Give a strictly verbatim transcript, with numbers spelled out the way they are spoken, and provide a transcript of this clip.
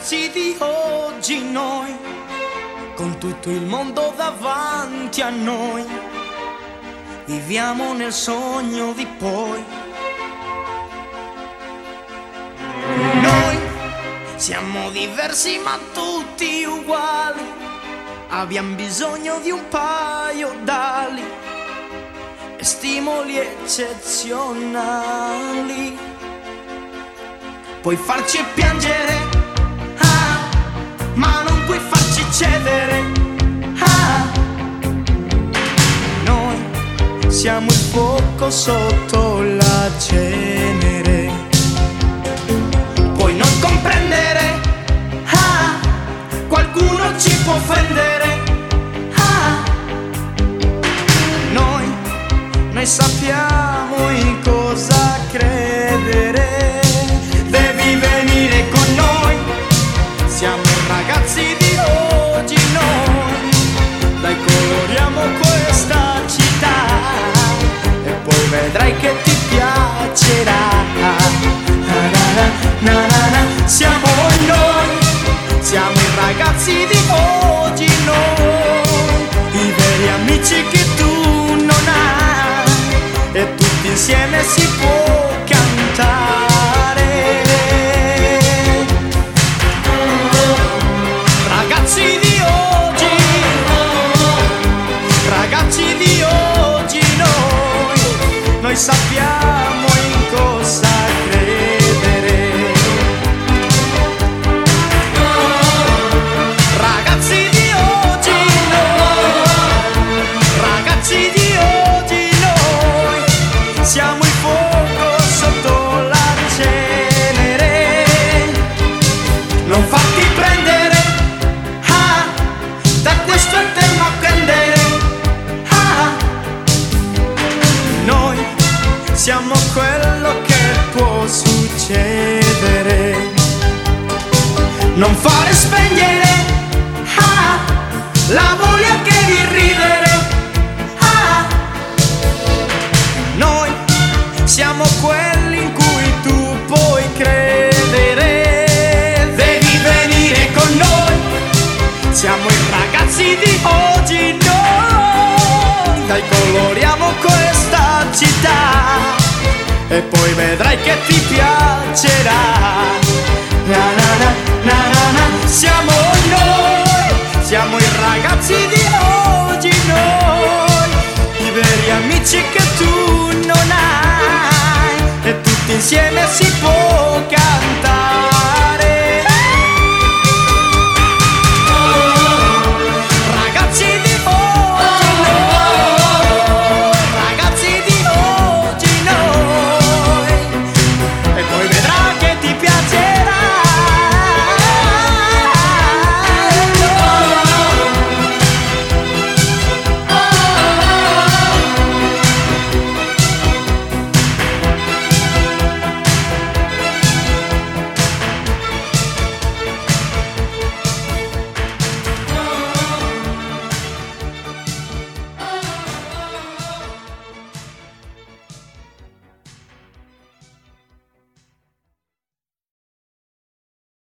ragazzi di oggi noi, con tutto il mondo davanti a noi, viviamo nel sogno di poi. Noi siamo diversi ma tutti uguali, abbiamo bisogno di un paio d'ali e stimoli eccezionali. Puoi farci piangere, ah, ma non puoi farci cedere, ah. Noi siamo il fuoco sotto la cenere. Puoi non comprendere, ah, qualcuno ci può offendere, ah. Noi, noi sappiamo in cosa credere. Devi venire con noi, siamo ragazzi di oggi noi. Dai, coloriamo questa città e poi vedrai che ti piacerà. Na, na, na, na, na. Siamo noi, siamo i ragazzi di oggi noi, i veri amici che tu non hai, e tutti insieme si può cantare. Ragazzi di oggi, ragazzi di oggi noi, noi sappiamo in cosa credere. Ragazzi di oggi noi, ragazzi di oggi noi, siamo il fuoco sotto la cenere. Non farti prendere, ah, da questo eterno candele, ah. Noi siamo quello che può succedere. Non fare spegnere, ah, la voglia che di ridere, ah. Noi siamo quelli in cui tu puoi credere. Devi venire con noi, siamo i ragazzi di oggi noi. Dai, coloriamo questa città e poi vedrai che ti piacerà. Na na na na na na. Siamo noi, siamo i ragazzi di oggi noi, i veri amici che tu non hai,